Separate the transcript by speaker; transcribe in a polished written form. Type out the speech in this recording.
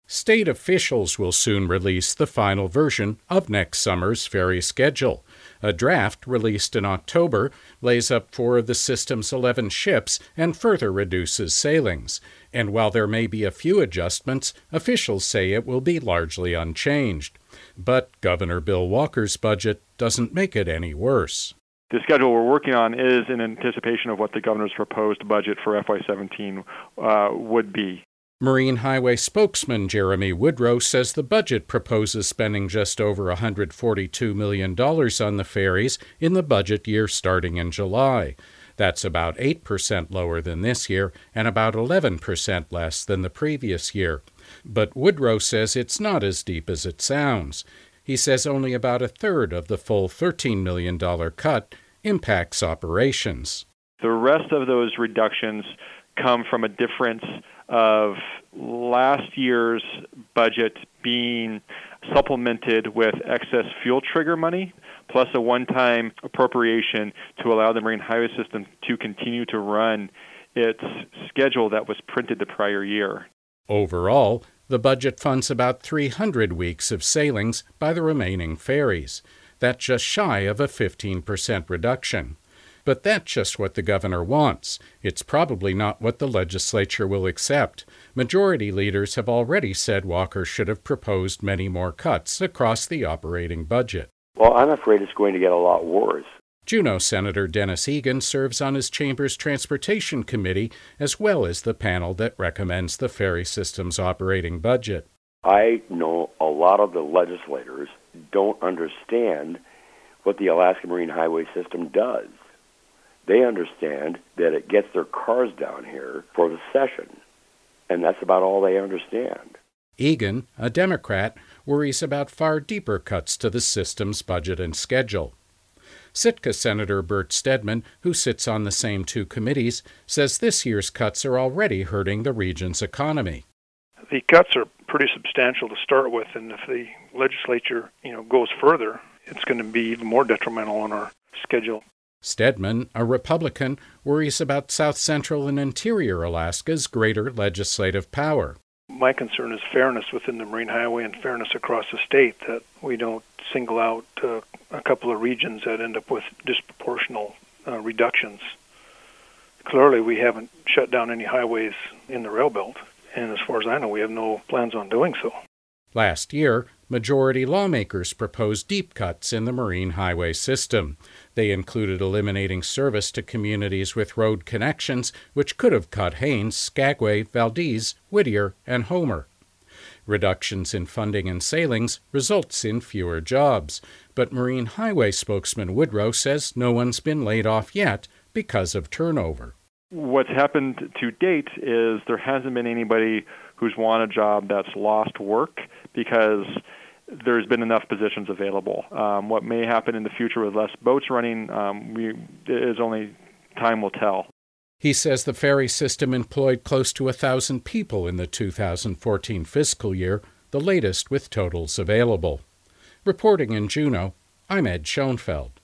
Speaker 1: State officials will soon release the final version of next summer's ferry schedule. A draft released in October lays up 4 of the system's 11 ships and further reduces sailings. And while there may be a few adjustments, officials say it will be largely unchanged. But Governor Bill Walker's budget doesn't make it any worse.
Speaker 2: The schedule we're working on is in anticipation of what the governor's proposed budget for FY17 would be.
Speaker 1: Marine Highway spokesman Jeremy Woodrow says the budget proposes spending just over $142 million on the ferries in the budget year starting in July. That's about 8% lower than this year and about 11% less than the previous year. But Woodrow says it's not as deep as it sounds. He says only about a third of the full $13 million cut impacts operations.
Speaker 2: The rest of those reductions come from a difference of last year's budget being supplemented with excess fuel trigger money, plus a one-time appropriation to allow the Marine Highway System to continue to run its schedule that was printed the prior year.
Speaker 1: Overall, the budget funds about 300 weeks of sailings by the remaining ferries. That's just shy of a 15% reduction. But that's just what the governor wants. It's probably not what the legislature will accept. Majority leaders have already said Walker should have proposed many more cuts across the operating budget.
Speaker 3: Well, I'm afraid it's going to get a lot worse.
Speaker 1: Juneau Senator Dennis Egan serves on his chamber's Transportation Committee as well as the panel that recommends the ferry system's operating budget.
Speaker 3: I know a lot of the legislators don't understand what the Alaska Marine Highway System does. They understand that it gets their cars down here for the session, and that's about all they understand.
Speaker 1: Egan, a Democrat, worries about far deeper cuts to the system's budget and schedule. Sitka Senator Bert Stedman, who sits on the same 2 committees, says this year's cuts are already hurting the region's economy.
Speaker 4: The cuts are pretty substantial to start with, and if the legislature, goes further, it's going to be even more detrimental on our schedule.
Speaker 1: Stedman, a Republican, worries about South Central and Interior Alaska's greater legislative power.
Speaker 4: My concern is fairness within the Marine Highway and fairness across the state, that we don't single out a couple of regions that end up with disproportional reductions. Clearly, we haven't shut down any highways in the rail belt, and as far as I know, we have no plans on doing so.
Speaker 1: Last year, majority lawmakers proposed deep cuts in the Marine Highway System. They included eliminating service to communities with road connections, which could have cut Haines, Skagway, Valdez, Whittier, and Homer. Reductions in funding and sailings results in fewer jobs, but Marine Highway spokesman Woodrow says no one's been laid off yet because of turnover.
Speaker 2: What's happened to date is there hasn't been anybody who's won a job that's lost work because there's been enough positions available. What may happen in the future with less boats running is only time will tell.
Speaker 1: He says the ferry system employed close to 1,000 people in the 2014 fiscal year, the latest with totals available. Reporting in Juneau, I'm Ed Schoenfeld.